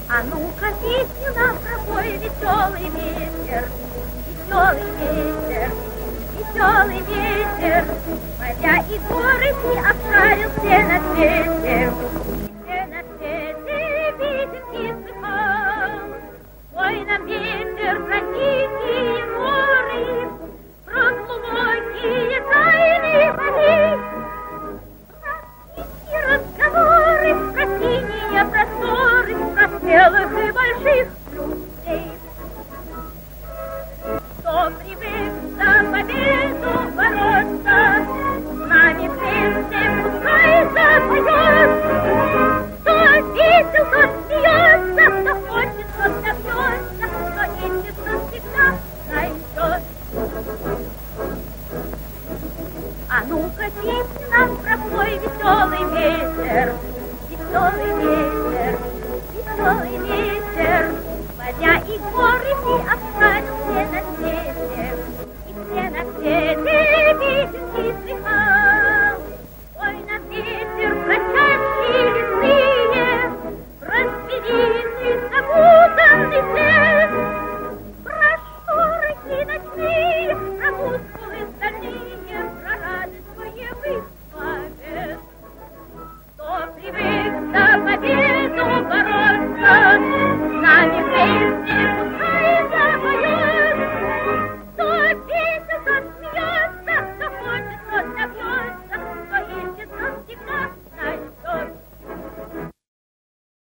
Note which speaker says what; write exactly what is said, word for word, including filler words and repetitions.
Speaker 1: А ну-ка, песню нам пропой, веселый ветер, веселый ветер, веселый ветер. Моря и горы ты обшарил все на свете, все на свете виден и слыхал. Ой, нам ветер про тихие горы, про глубокие тайны морей. Про птичьи разговоры, про синие просторы, про белых